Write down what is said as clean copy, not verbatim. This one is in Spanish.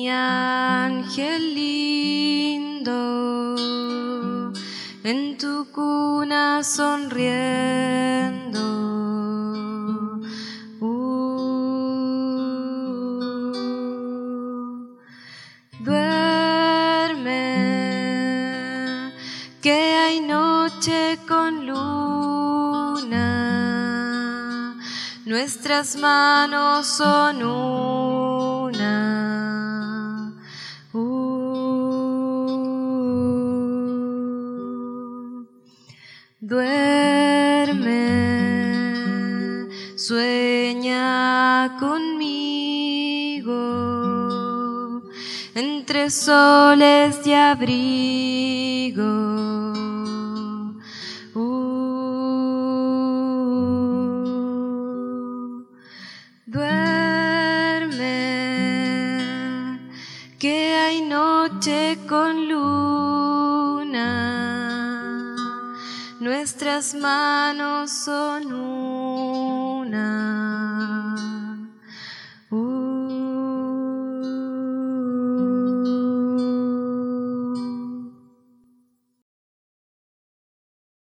mi ángel lindo, en tu cuna sonriendo. Duerme, que hay noche con luna, nuestras manos son una. Duerme, sueña conmigo, entre soles de abrigo. Duerme, que hay noche con luna, nuestras manos son una.